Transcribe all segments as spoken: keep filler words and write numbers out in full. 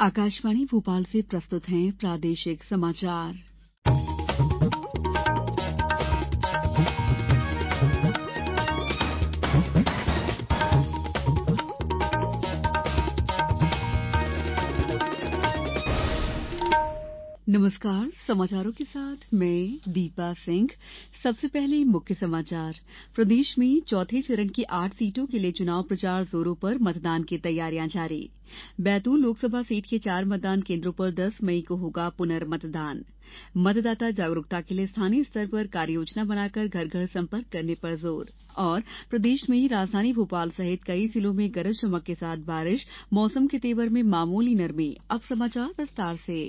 आकाशवाणी भोपाल से प्रस्तुत हैं प्रादेशिक समाचार। नमस्कार, समाचारों के साथ मैं दीपा सिंह। सबसे पहले मुख्य समाचार। प्रदेश में चौथे चरण की आठ सीटों के लिए चुनाव प्रचार जोरों पर, मतदान की तैयारियां जारी। बैतूल लोकसभा सीट के चार मतदान केंद्रों पर दस मई को होगा पुनर्मतदान। मतदाता जागरूकता के लिए स्थानीय स्तर पर कार्ययोजना बनाकर घर घर संपर्क करने पर जोर। और प्रदेश में राजधानी भोपाल सहित कई जिलों में गरज चमक के साथ बारिश, मौसम के तेवर में मामूली नरमी। अब समाचार विस्तार से।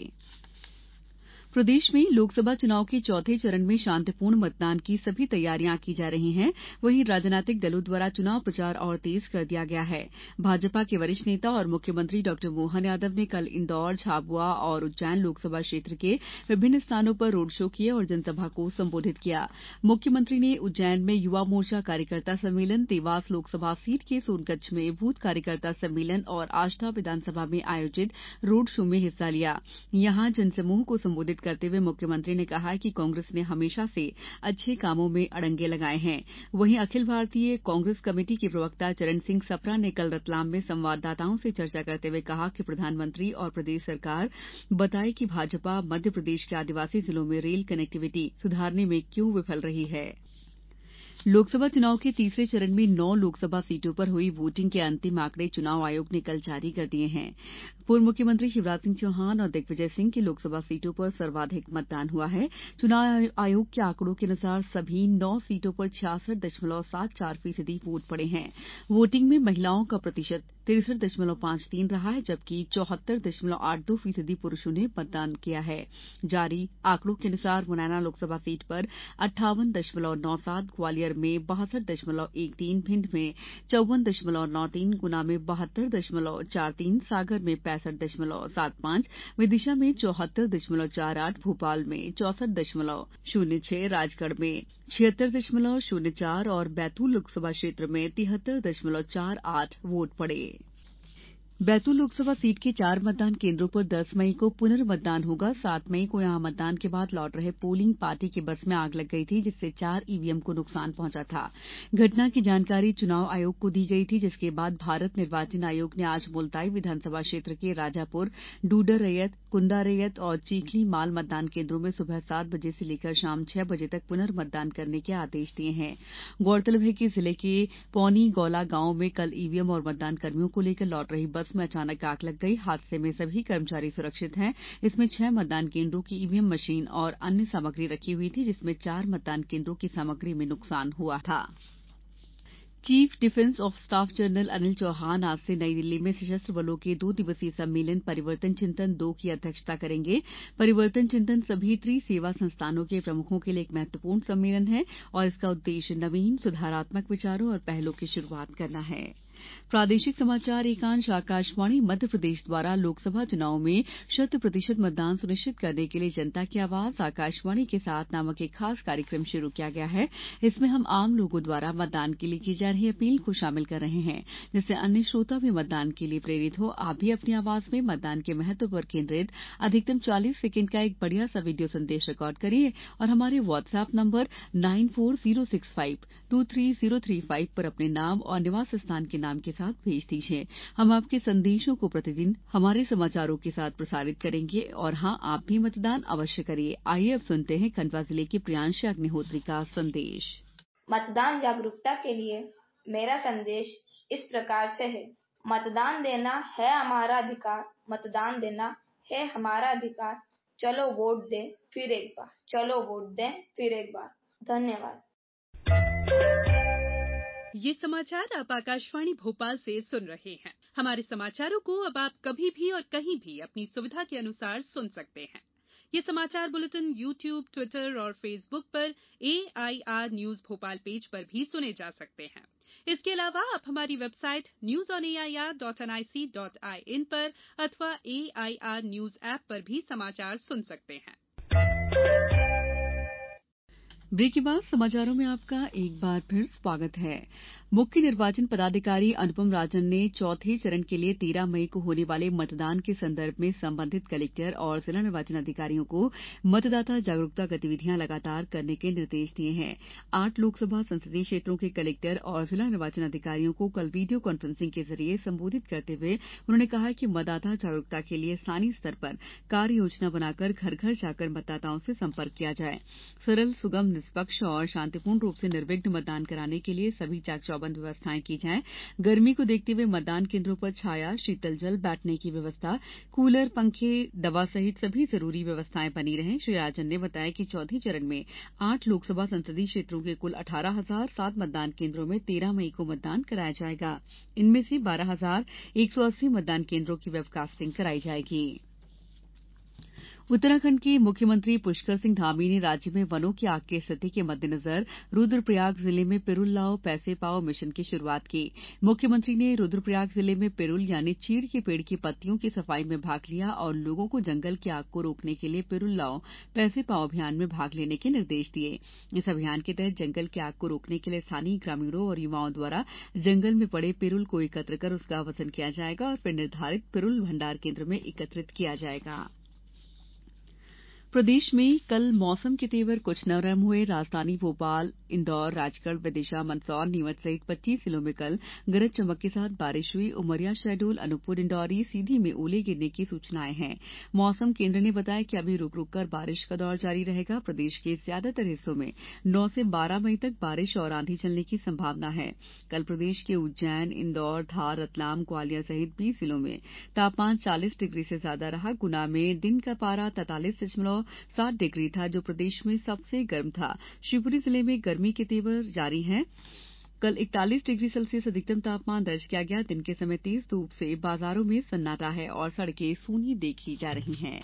प्रदेश में लोकसभा चुनाव के चौथे चरण में शांतिपूर्ण मतदान की सभी तैयारियां की जा रही हैं। वहीं राजनीतिक दलों द्वारा चुनाव प्रचार और तेज कर दिया गया है। भाजपा के वरिष्ठ नेता और मुख्यमंत्री डॉ मोहन यादव ने कल इंदौर, झाबुआ और उज्जैन लोकसभा क्षेत्र के विभिन्न स्थानों पर रोड शो किए और जनसभा को संबोधित किया। मुख्यमंत्री ने उज्जैन में युवा मोर्चा कार्यकर्ता सम्मेलन, देवास लोकसभा सीट के सोनकच्छ में बूथ कार्यकर्ता सम्मेलन और आष्टा विधानसभा में आयोजित रोड शो में हिस्सा लिया। यहां जनसमूह को संबोधित करते हुए मुख्यमंत्री ने कहा कि कांग्रेस ने हमेशा से अच्छे कामों में अड़ंगे लगाए हैं। वहीं अखिल भारतीय कांग्रेस कमेटी के प्रवक्ता चरण सिंह सप्रा ने कल रतलाम में संवाददाताओं से चर्चा करते हुए कहा कि प्रधानमंत्री और प्रदेश सरकार बताए कि भाजपा मध्य प्रदेश के आदिवासी जिलों में रेल कनेक्टिविटी सुधारने में क्यों विफल रही है। लोकसभा चुनाव के तीसरे चरण में नौ लोकसभा सीटों पर हुई वोटिंग के अंतिम आंकड़े चुनाव आयोग ने कल जारी कर दिए हैं। पूर्व मुख्यमंत्री शिवराज सिंह चौहान और दिग्विजय सिंह की लोकसभा सीटों पर सर्वाधिक मतदान हुआ है। चुनाव आयोग के आंकड़ों के अनुसार सभी नौ सीटों पर छियासठ दशमलव सात चार फीसदी वोट पड़े हैं। वोटिंग में महिलाओं का प्रतिशत तिरसठ दशमलव पांच तीन रहा है, जबकि चौहत्तर दशमलव आठ दो फीसदी पुरुषों ने मतदान किया है। जारी आंकड़ों के अनुसार मुरैना लोकसभा सीट पर अट्ठावन दशमलव नौ सात, ग्वालियर में बासठ दशमलव एक तीन, भिंड में चौवन दशमलव नौ तीन, गुना में बहत्तर दशमलव चार तीन, सागर में पैंसठ दशमलव सात पांच, विदिशा में चौहत्तर दशमलव चार आठ, भोपाल में चौसठ दशमलव शून्य छह, राजगढ़ में छिहत्तर दशमलव शून्य चार और बैतूल लोकसभा क्षेत्र में तिहत्तर दशमलव चार आठ वोट पड़े। बैतूल लोकसभा सीट के चार मतदान केंद्रों पर दस मई को पुनर्मतदान होगा। सात मई को यहां मतदान के बाद लौट रहे पोलिंग पार्टी की बस में आग लग गई थी, जिससे चार ईवीएम को नुकसान पहुंचा था। घटना की जानकारी चुनाव आयोग को दी गई थी, जिसके बाद भारत निर्वाचन आयोग ने आज मुलताई विधानसभा क्षेत्र के राजापुर, डूडर रैयत, कुंदा रैयत और चीखली माल मतदान केंद्रों में सुबह सात बजे से लेकर शाम छह बजे तक पुनर्मतदान करने के आदेश दिए हैं। गौरतलब है कि जिले के पौनी गौला गांव में कल ईवीएम और मतदान कर्मियों को लेकर लौट रही बस में अचानक आग लग गई। हादसे में सभी कर्मचारी सुरक्षित हैं। इसमें छह मतदान केंद्रों की ईवीएम मशीन और अन्य सामग्री रखी हुई थी, जिसमें चार मतदान केंद्रों की सामग्री में नुकसान हुआ था। Chief defence of staff general Anil Chauhan आज से नई दिल्ली में सशस्त्र बलों के दो दिवसीय सम्मेलन परिवर्तन चिंतन दो की अध्यक्षता करेंगे। परिवर्तन चिंतन सभी त्रिसेवा संस्थानों के प्रमुखों के लिए एक महत्वपूर्ण सम्मेलन है और इसका उद्देश्य नवीन, सुधारात्मक विचारों और पहलों की शुरुआत करना है। प्रादेशिक समाचार एकांश आकाशवाणी मध्य प्रदेश द्वारा लोकसभा चुनाव में शत प्रतिशत मतदान सुनिश्चित करने के लिए जनता की आवाज आकाशवाणी के साथ नामक एक खास कार्यक्रम शुरू किया गया है। इसमें हम आम लोगों द्वारा मतदान के लिए की जा रही अपील को शामिल कर रहे हैं, जिससे अन्य श्रोता भी मतदान के लिए प्रेरित हो। आप भी अपनी आवाज में मतदान के महत्व पर केंद्रित अधिकतम चालीस सेकेंड का एक बढ़िया सा वीडियो संदेश रिकॉर्ड करिए और हमारे WhatsApp number nine four zero six five two three zero three five पर अपने नाम और निवास स्थान के नाम के साथ भेज दीजिए। हम आपके संदेशों को प्रतिदिन हमारे समाचारों के साथ प्रसारित करेंगे। और हाँ, आप भी मतदान अवश्य करिए। आइए अब सुनते हैं खंडवा जिले के प्रियांश अग्निहोत्री का संदेश। मतदान जागरूकता के लिए मेरा संदेश इस प्रकार से है। मतदान देना है हमारा अधिकार, मतदान देना है हमारा अधिकार। चलो वोट दें फिर एक बार, चलो वोट दें फिर एक बार। धन्यवाद। ये समाचार आप आकाशवाणी भोपाल से सुन रहे हैं। हमारे समाचारों को अब आप कभी भी और कहीं भी अपनी सुविधा के अनुसार सुन सकते हैं। ये समाचार बुलेटिन यूट्यूब, ट्विटर और फेसबुक पर A I R news Bhopal page पर भी सुने जा सकते हैं। इसके अलावा आप हमारी website news on A I R dot N I C dot I N पर अथवा A I R news app पर भी समाचार सुन सकते हैं। ब्रेक के बाद समाचारों में आपका एक बार फिर स्वागत है। मुख्य निर्वाचन पदाधिकारी अनुपम राजन ने चौथे चरण के लिए तेरह मई को होने वाले मतदान के संदर्भ में संबंधित कलेक्टर और जिला निर्वाचन अधिकारियों को मतदाता जागरूकता गतिविधियां लगातार करने के निर्देश दिए हैं। आठ लोकसभा संसदीय क्षेत्रों के कलेक्टर और जिला निर्वाचन अधिकारियों को कल वीडियो कॉन्फ्रेंसिंग के जरिए संबोधित करते हुए उन्होंने कहा कि मतदाता जागरूकता के लिए स्थानीय स्तर पर कार्य योजना बनाकर घर घर जाकर मतदाताओं से संपर्क किया जाए। सरल, सुगम, निष्पक्ष और शांतिपूर्ण रूप से निर्विघ्न मतदान कराने के लिए सभी चाक चौबंद व्यवस्थाएं की जाएं। गर्मी को देखते हुए मतदान केंद्रों पर छाया, शीतल जल, बैठने की व्यवस्था, कूलर, पंखे, दवा सहित सभी जरूरी व्यवस्थाएं बनी रहें। श्री राजन ने बताया कि चौथे चरण में आठ लोकसभा संसदीय क्षेत्रों के कुल अठारह हजार सात मतदान केंद्रों में तेरह मई को मतदान कराया जाएगा। इनमें से बारह हजार एक सौ अस्सी मतदान केंद्रों की वेबकास्टिंग कराई जाएगी। उत्तराखंड के मुख्यमंत्री पुष्कर सिंह धामी ने राज्य में वनों की आग की स्थिति के मद्देनजर रुद्रप्रयाग जिले में पिरूल लाओ पैसे पाओ मिशन की शुरुआत की। मुख्यमंत्री ने रुद्रप्रयाग जिले में पिरूल यानी चीड़ के पेड़ की पत्तियों की सफाई में भाग लिया और लोगों को जंगल की आग को रोकने के लिए पिरूल लाओ पैसे पाओ अभियान में भाग लेने के निर्देश दिए। इस अभियान के तहत जंगल की आग को रोकने के लिए स्थानीय ग्रामीणों और युवाओं द्वारा जंगल में पड़े पिरूल को एकत्र कर उसका वजन किया जाएगा और फिर निर्धारित पिरूल भंडार केंद्र में एकत्रित किया जाएगा। प्रदेश में कल मौसम के तेवर कुछ नरम हुए। राजधानी भोपाल, इंदौर, राजगढ़, विदिशा, मंदसौर, नीमच सहित पच्चीस जिलों में कल गरज चमक के साथ बारिश हुई। उमरिया, शहडोल, अनूपपुर, डिंडौरी, सीधी में ओले गिरने की सूचनाएं हैं। मौसम केंद्र ने बताया कि अभी रुक रुक कर बारिश का दौर जारी रहेगा। प्रदेश के ज्यादातर हिस्सों में नौ से बारह मई तक बारिश और आंधी चलने की संभावना है। कल प्रदेश के उज्जैन, इंदौर, धार, रतलाम, ग्वालियर सहित बीस जिलों में तापमान चालीस डिग्री से ज्यादा रहा। गुना में दिन का पारा तैंतालीस दशमलव सात डिग्री था, जो प्रदेश में सबसे गर्म था। शिवपुरी जिले में गर्मी के तेवर जारी हैं। कल इकतालीस डिग्री सेल्सियस अधिकतम तापमान दर्ज किया गया। दिन के समय तेज धूप से बाजारों में सन्नाटा है और सड़कें सूनी देखी जा रही हैं।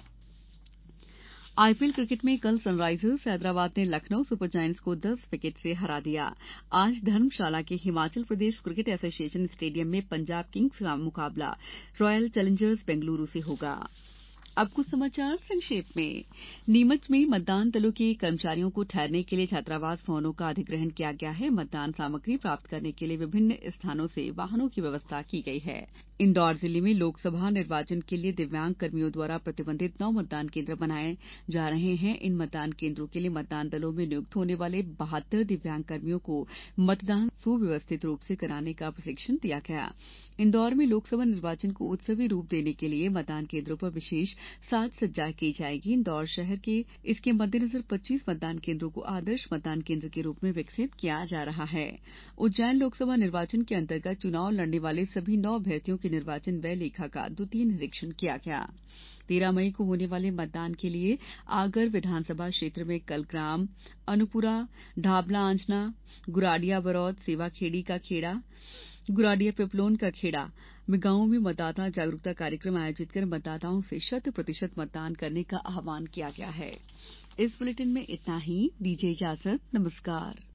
आईपीएल क्रिकेट में कल सनराइजर्स हैदराबाद ने लखनऊ सुपर जायंट्स को दस विकेट से हरा दिया। आज धर्मशाला के Himachal Pradesh cricket association stadium में पंजाब किंग्स का मुकाबला रॉयल चैलेंजर्स बेंगलुरु से होगा। अब कुछ समाचार संक्षेप में। नीमच में मतदान दलों के कर्मचारियों को ठहरने के लिए छात्रावास भवनों का अधिग्रहण किया गया है। मतदान सामग्री प्राप्त करने के लिए विभिन्न स्थानों से वाहनों की व्यवस्था की गई है। इंदौर जिले में लोकसभा निर्वाचन के लिए दिव्यांग कर्मियों द्वारा प्रतिबंधित नौ मतदान केंद्र बनाए जा रहे हैं। इन मतदान केंद्रों के लिए मतदान दलों में नियुक्त होने वाले बहत्तर दिव्यांग कर्मियों को मतदान सुव्यवस्थित रूप से कराने का प्रशिक्षण दिया गया। इंदौर में लोकसभा निर्वाचन को उत्सवी रूप देने के लिए मतदान केंद्रों पर विशेष साज सज्जा की जाएगी। इंदौर शहर के इसके मद्देनजर पच्चीस मतदान केंद्रों को आदर्श मतदान केंद्र के रूप में विकसित किया जा रहा है। उज्जैन लोकसभा निर्वाचन के अंतर्गत चुनाव लड़ने वाले सभी नौ अभ्यर्थियों के निर्वाचन व्यय लेखा का द्वितीय निरीक्षण किया गया। तेरह मई को होने वाले मतदान के लिए आगर विधानसभा क्षेत्र में कल ग्राम अनुपुरा, ढाबला आंजना, गुराडिया बरौद, सेवाखेड़ी का खेड़ा, गुराडिया पिपलोन का खेड़ा में गांवों में मतदाता जागरूकता कार्यक्रम आयोजित कर मतदाताओं से शत प्रतिशत मतदान करने का आह्वान किया गया है। इस बुलेटिन में इतना ही। दीजिए इजाजत। नमस्कार।